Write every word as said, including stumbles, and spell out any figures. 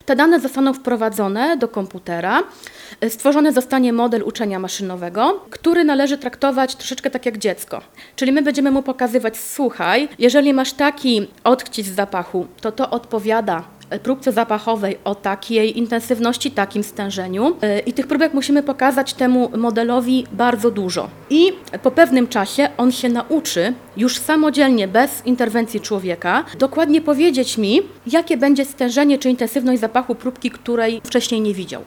Te dane zostaną wprowadzone do komputera. Stworzony zostanie model uczenia maszynowego, który należy traktować troszeczkę tak jak dziecko. Czyli my będziemy mu pokazywać, słuchaj, jeżeli masz taki odcisk zapachu, to to odpowiada próbce zapachowej o takiej intensywności, takim stężeniu. I tych próbek musimy pokazać temu modelowi bardzo dużo. I po pewnym czasie on się nauczy już samodzielnie, bez interwencji człowieka, dokładnie powiedzieć mi, jakie będzie stężenie czy intensywność zapachu próbki, której wcześniej nie widział.